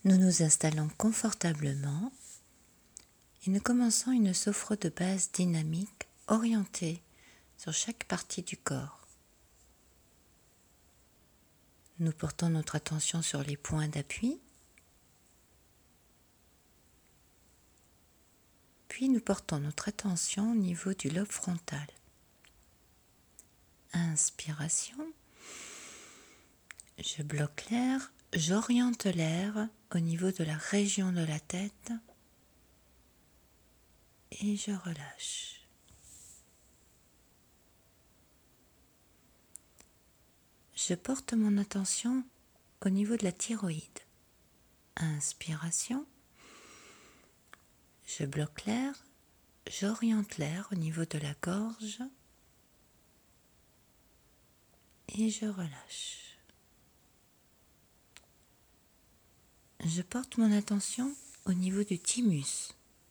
Nous nous installons confortablement et nous commençons une sophro de base dynamique orientée sur chaque partie du corps. Nous portons notre attention sur les points d'appui, puis nous portons notre attention au niveau du lobe frontal. Inspiration, je bloque l'air, j'oriente l'air au niveau de la région de la tête et je relâche. Je porte mon attention au niveau de la thyroïde. Inspiration, je bloque l'air, j'oriente l'air au niveau de la gorge et je relâche. Je porte mon attention au niveau du thymus.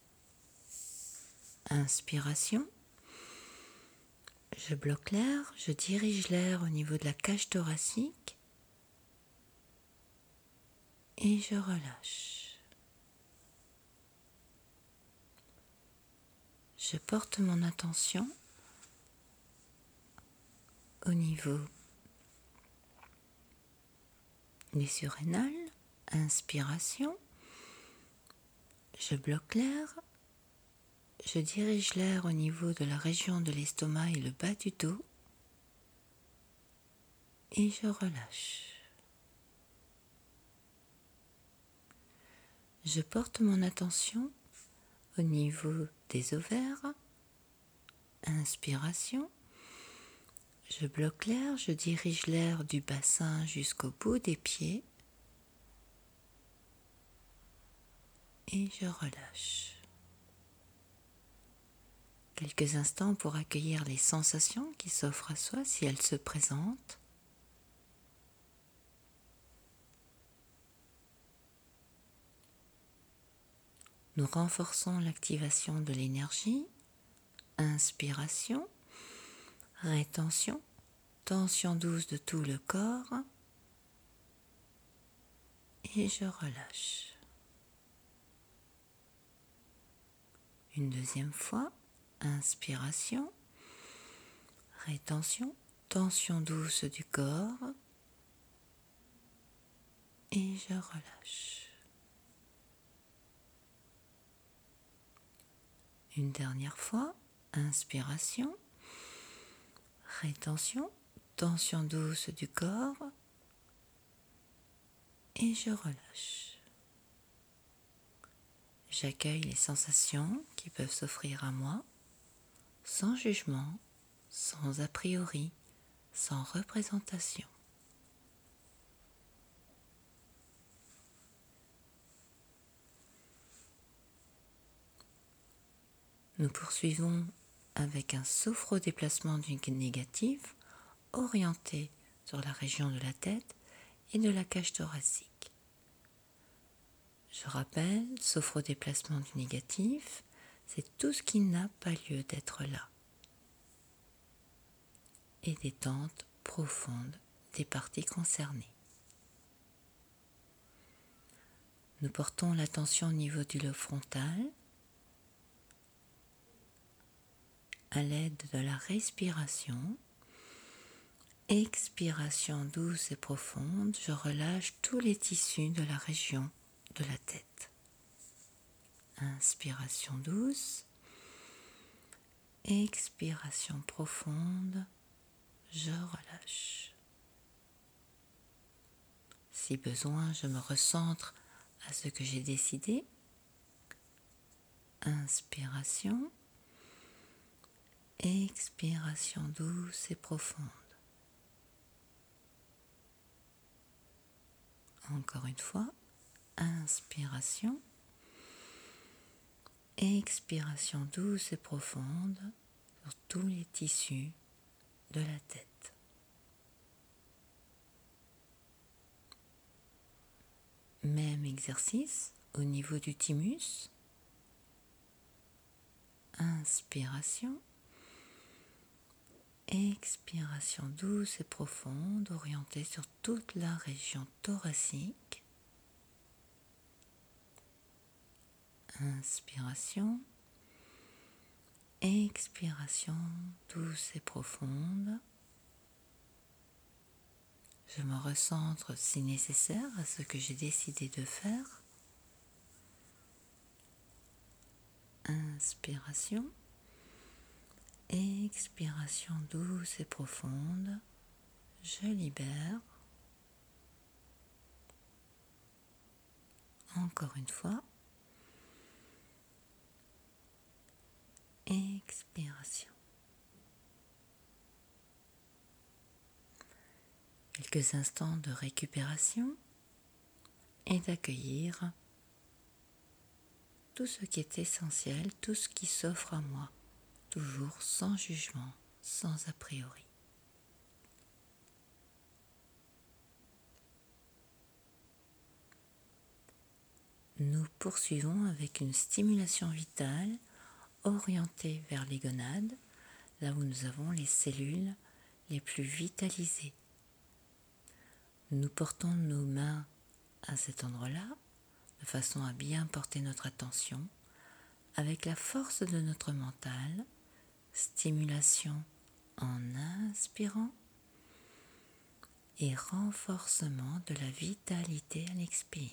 Inspiration, je bloque l'air, je dirige l'air au niveau de la cage thoracique et je relâche. Je porte mon attention au niveau des surrénales. Inspiration, je bloque l'air, je dirige l'air au niveau de la région de l'estomac et le bas du dos et je relâche. Je porte mon attention au niveau des ovaires. Inspiration, je bloque l'air, je dirige l'air du bassin jusqu'au bout des pieds et je relâche. Quelques instants pour accueillir les sensations qui s'offrent à soi si elles se présentent. Nous renforçons l'activation de l'énergie. Inspiration, rétention, tension douce de tout le corps et je relâche. Une deuxième fois, inspiration, rétention, tension douce du corps et je relâche. Une dernière fois, inspiration, rétention, tension douce du corps et je relâche. J'accueille les sensations qui peuvent s'offrir à moi, sans jugement, sans a priori, sans représentation. Nous poursuivons avec un sophro-déplacement du négatif orienté sur la région de la tête et de la cage thoracique. Je rappelle, sophro-déplacement du négatif, c'est tout ce qui n'a pas lieu d'être là. Et détente profonde des parties concernées. Nous portons l'attention au niveau du lobe frontal à l'aide de la respiration. Expiration douce et profonde, je relâche tous les tissus de la région de la tête. Inspiration douce. Expiration profonde, je relâche. Si besoin, je me recentre à ce que j'ai décidé. Inspiration. Expiration douce et profonde. Encore une fois, inspiration. Expiration douce et profonde sur tous les tissus de la tête. Même exercice au niveau du thymus. Inspiration. Expiration douce et profonde orientée sur toute la région thoracique. inspiration, expiration douce et profonde. Je me recentre si nécessaire à ce que j'ai décidé de faire. Inspiration, expiration douce et profonde. Je libère. Encore une fois. Expiration. Quelques instants de récupération et d'accueillir tout ce qui est essentiel, tout ce qui s'offre à moi, toujours sans jugement, sans a priori. Nous poursuivons avec une stimulation vitale orientée vers les gonades, là où nous avons les cellules les plus vitalisées. Nous portons nos mains à cet endroit-là, de façon à bien porter notre attention, avec la force de notre mental, stimulation en inspirant et renforcement de la vitalité à l'expire.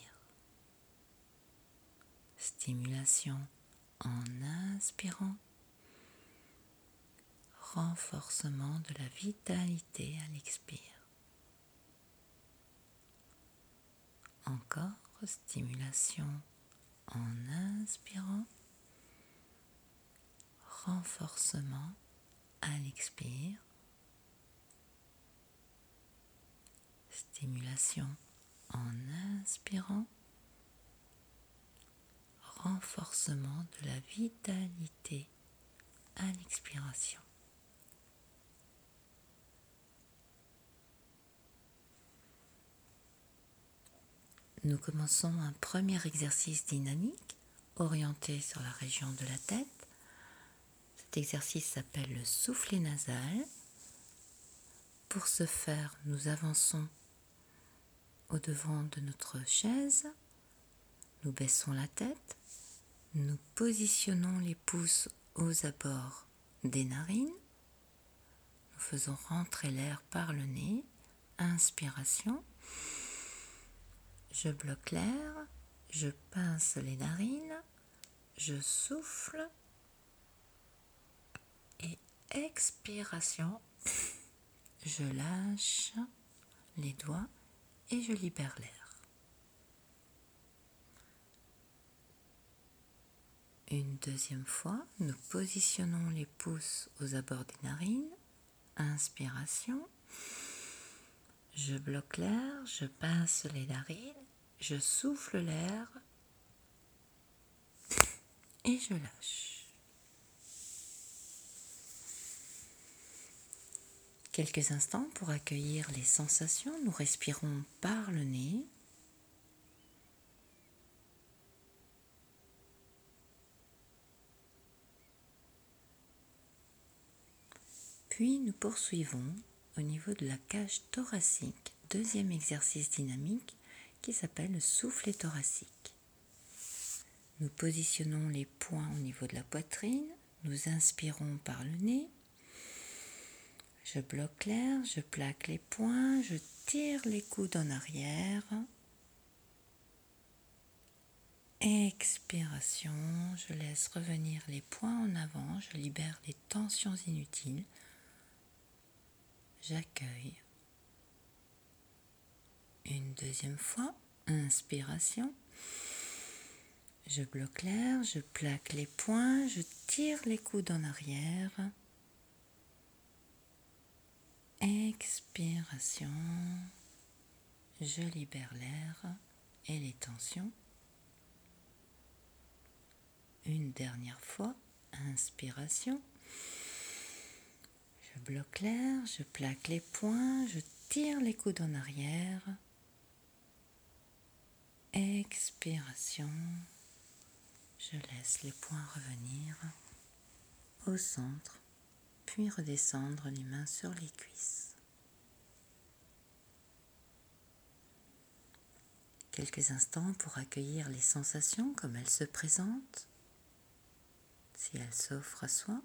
Stimulation en inspirant, renforcement de la vitalité à l'expire. Encore, stimulation en inspirant, renforcement à l'expire. Stimulation en inspirant, renforcement de la vitalité à l'expiration. Nous commençons un premier exercice dynamique orienté sur la région de la tête. Cet exercice s'appelle le soufflet nasal. Pour ce faire, nous avançons au devant de notre chaise, nous baissons la tête, nous positionnons les pouces aux abords des narines, nous faisons rentrer l'air par le nez, inspiration, je bloque l'air, je pince les narines, je souffle et expiration, je lâche les doigts et je libère l'air. Une deuxième fois, nous positionnons les pouces aux abords des narines. Inspiration. Je bloque l'air, je pince les narines, je souffle l'air et je lâche. Quelques instants pour accueillir les sensations. Nous respirons par le nez. Puis nous poursuivons au niveau de la cage thoracique, deuxième exercice dynamique qui s'appelle le soufflet thoracique. Nous positionnons les poings au niveau de la poitrine, nous inspirons par le nez, je bloque l'air, je plaque les poings, je tire les coudes en arrière, expiration, je laisse revenir les poings en avant, je libère les tensions inutiles. J'accueille. Une deuxième fois, inspiration. Je bloque l'air, je plaque les poings, je tire les coudes en arrière. Expiration. Je libère l'air et les tensions. Une dernière fois, inspiration. Je bloque l'air, je plaque les poings, je tire les coudes en arrière. Expiration. Je laisse les poings revenir au centre, puis redescendre les mains sur les cuisses. quelques instants pour accueillir les sensations comme elles se présentent, si elles s'offrent à soi.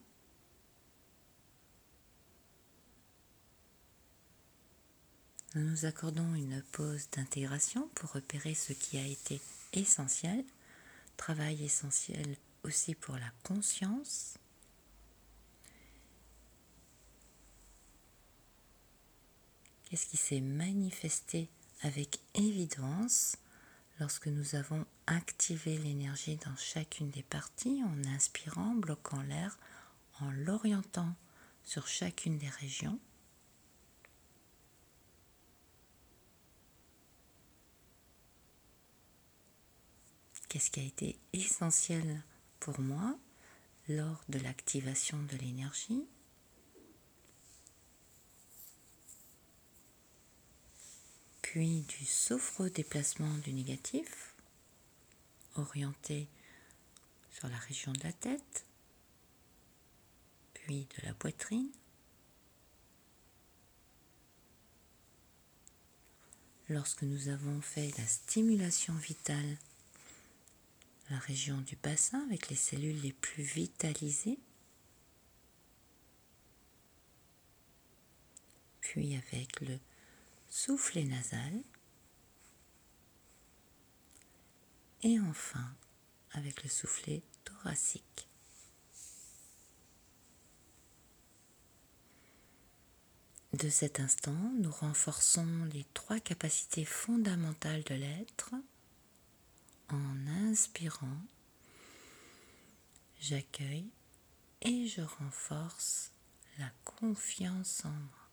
Nous nous accordons une pause d'intégration pour repérer ce qui a été essentiel, travail essentiel aussi pour la conscience. Qu'est-ce qui s'est manifesté avec évidence lorsque nous avons activé l'énergie dans chacune des parties en inspirant, bloquant l'air, en l'orientant sur chacune des régions. Qu'est-ce qui a été essentiel pour moi lors de l'activation de l'énergie? Puis du sophro-déplacement du négatif, orienté sur la région de la tête, puis de la poitrine, lorsque nous avons fait la stimulation vitale, la région du bassin avec les cellules les plus vitalisées, puis avec le soufflet nasal, et enfin avec le soufflet thoracique. De cet instant, nous renforçons les 3 capacités fondamentales de l'être. En inspirant, j'accueille et je renforce la confiance en moi.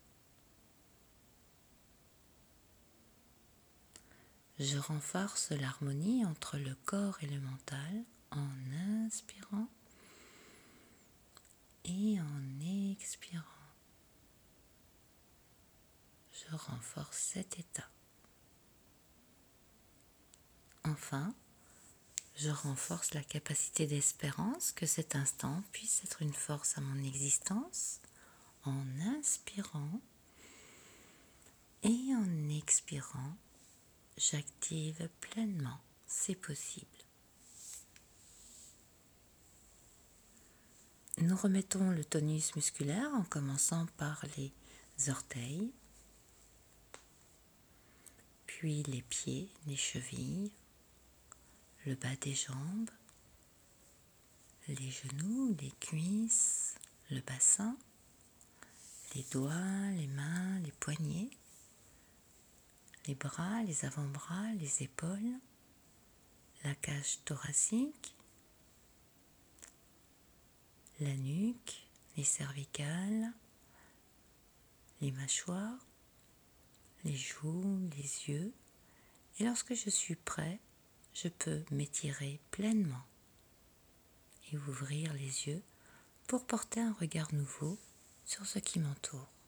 Je renforce l'harmonie entre le corps et le mental en inspirant et en expirant. Je renforce cet état. Enfin, je renforce la capacité d'espérance que cet instant puisse être une force à mon existence en inspirant et en expirant. J'active pleinement, c'est possible. Nous remettons le tonus musculaire en commençant par les orteils, puis les pieds, les chevilles, le bas des jambes, les genoux, les cuisses, le bassin, les doigts, les mains, les poignets, les bras, les avant-bras, les épaules, la cage thoracique, la nuque, les cervicales, les mâchoires, les joues, les yeux. Et lorsque je suis prêt, je peux m'étirer pleinement et ouvrir les yeux pour porter un regard nouveau sur ce qui m'entoure.